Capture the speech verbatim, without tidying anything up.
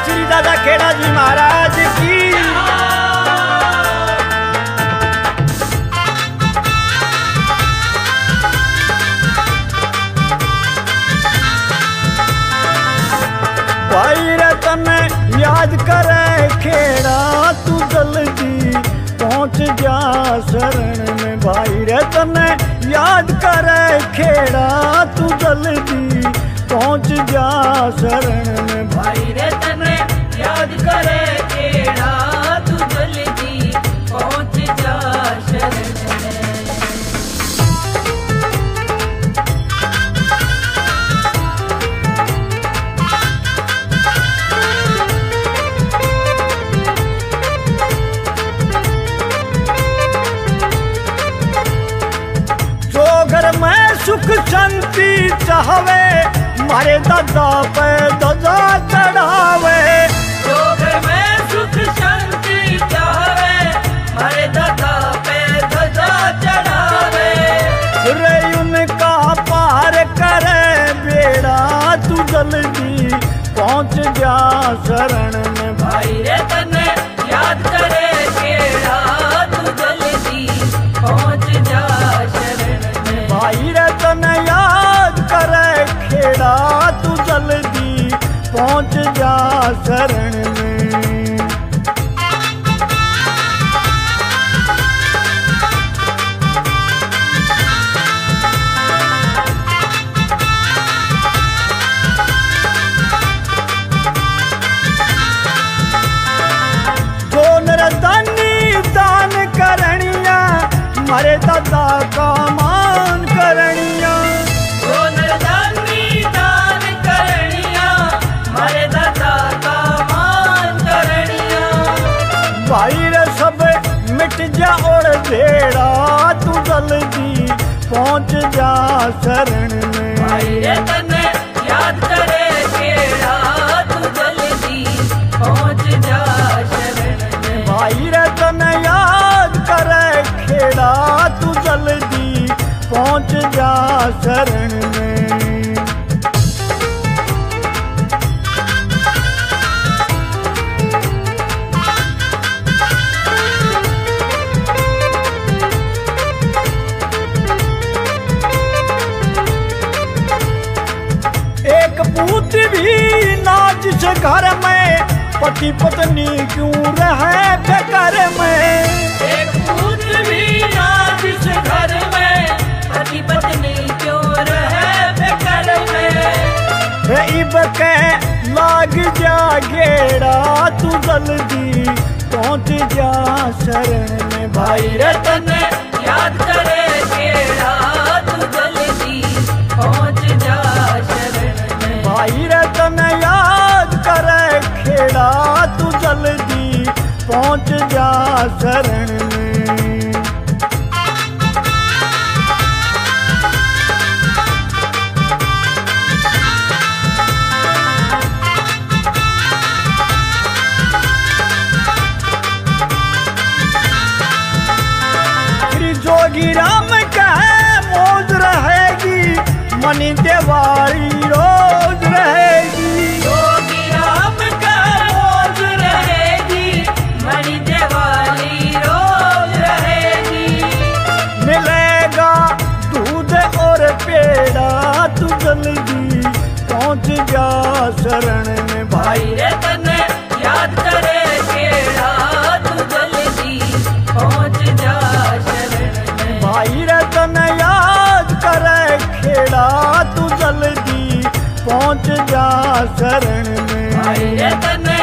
श्री दादा खेड़ा जी महाराज की। भाई रे तने याद करे खेड़ा तू जल्दी पहुंच जा शरण में। भाई रे तने याद करे खेड़ा तू जल्दी पहुंच जा शरण में। भाई रे तने याद करे खेड़ा तू जल्दी पहुंच जा शरण में। सुख शांति चाहवे मारे दादा पे ध्वजा चढ़ावे। जो घर में सुख शांति चाहवे मारे दादा पे ध्वजा चढ़ावे। रे उनका पार करे बेड़ा तू जल्दी पहुंच जा शरण में। भाई रे तने याद करे खेड़ा तू जल्दी पहुंच जा शरण में। भाई रे तने याद करे खेड़ा तू जल्दी पहुंच जा शरण में। जो नरदानी दान करनिया मारे दादा का मान करनिया। जो नरदानी दान करनिया मारे दादा का मान करनिया। भाई रे सब मिट जा और भेड़ा तू जल्दी पहुंच जा शरण में। भाई रे तने याद करे खेड़ा तू जल्दी पहुंच जा शरण में। भाई रे तने याद करे खेड़ा तू जल्दी पहुंच जा शरण में। एक पूत भी नाच से घर में पति पत्नी क्यों रहे बेकार में। एक पूत भी नाच से घर में पति पत्नी क्यों रहे बेकार में। रे इब के लाग जा घेड़ा तू जल्दी पहुंच जा शरण में। भाई रे तने याद करे खेड़ा तू जल्दी पहुंच जा शरण में। भाई रे तने याद करे खेड़ा तू जल्दी पहुंच जा शरण में। श्री जोगी राम का मौज रहेगी मनी देवारी रोज रहेगी। जोगी राम का मौज रहेगी मणि दिवाली रोज रहेगी। मिलेगा दूध और पेड़ा तू जल्दी पहुंच जा शरण में। भाई रे तने याद करे खेड़ा तू जल्दी पहुंच जा शरण में। भाई रे तने याद करे खेड़ा तू जल्दी पहुंच जा शरण में। भाई रे तने